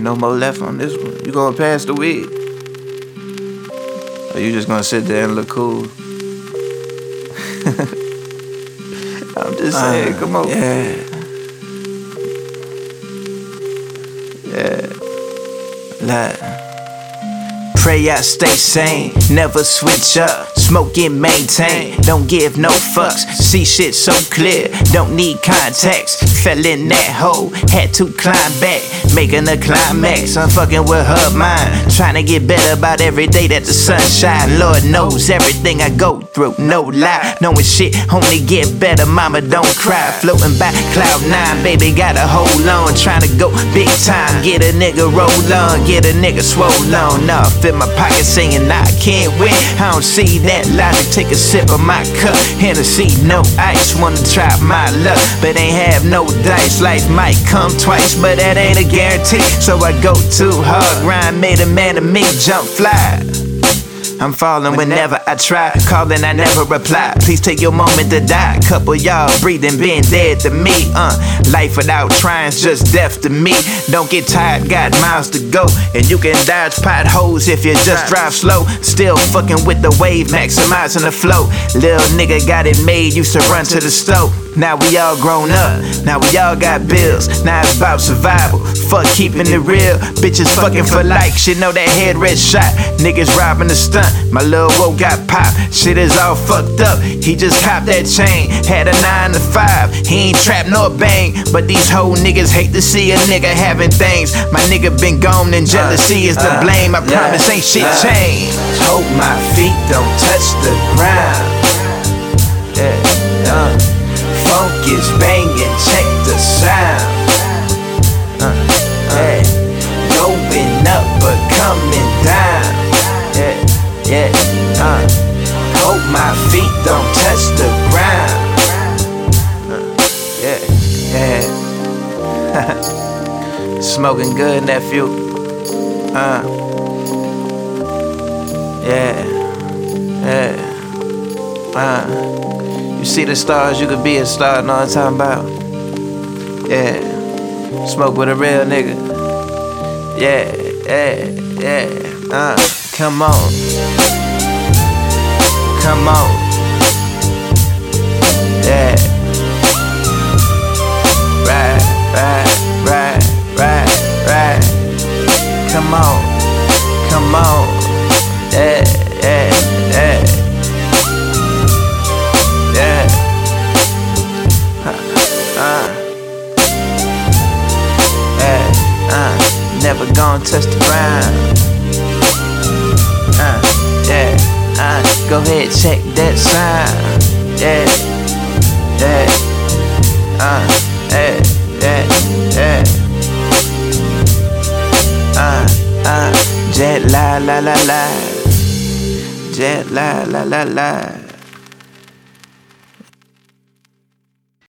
Ain't no more left on this one. You gonna pass the weed? Or you just gonna sit there and look cool? I'm just saying, come on. Yeah. Pray I stay sane, never switch up, smoke and maintain, don't give no fucks, see shit so clear, don't need contacts, fell in that hole, had to climb back, making a climax, I'm fucking with her mind, trying to get better about every day that the sun shine, Lord knows everything I go through, no lie, knowing shit only get better, mama don't cry, floating by cloud nine, baby gotta hold on, trying to go big time, get a nigga roll on, get a nigga swole on, nah, fill my pocket saying I can't win, I don't see that logic, take a sip of my cup, Hennessy, no ice, wanna try my luck, but ain't have no dice, life might come twice, but that ain't a guarantee, so I go too hard, grind made a man of me, jump fly. I'm falling whenever I try, calling I never reply, please take your moment to die, couple y'all breathing been dead to me, life without trying's just death to me, don't get tired, got miles to go, and you can dodge potholes if you just drive slow, still fucking with the wave, maximizing the flow, little nigga got it made, used to run to the stove, now we all grown up, now we all got bills, now it's about survival, fuck keeping it real, bitches fucking for likes, you know that head red shot, niggas robbing the stunt, my little woe got popped, shit is all fucked up, he just copped that chain, had a 9 to 5, he ain't trap nor bang, but these hoe niggas hate to see a nigga having things, my nigga been gone and jealousy is to blame, I promise ain't shit changed, hope my feet don't touch the ground, funk is banging, check the sound, going up but coming down, hope my feet don't touch the ground, smoking good, nephew, you see the stars, you could be a star, know what I'm talking about? Yeah, smoke with a real nigga. Come on. Come on. Yeah. Right. Come on. Come on. Yeah. Never gonna touch the ground. Go ahead, check that sound. Jet la la la la. Jet la la la la.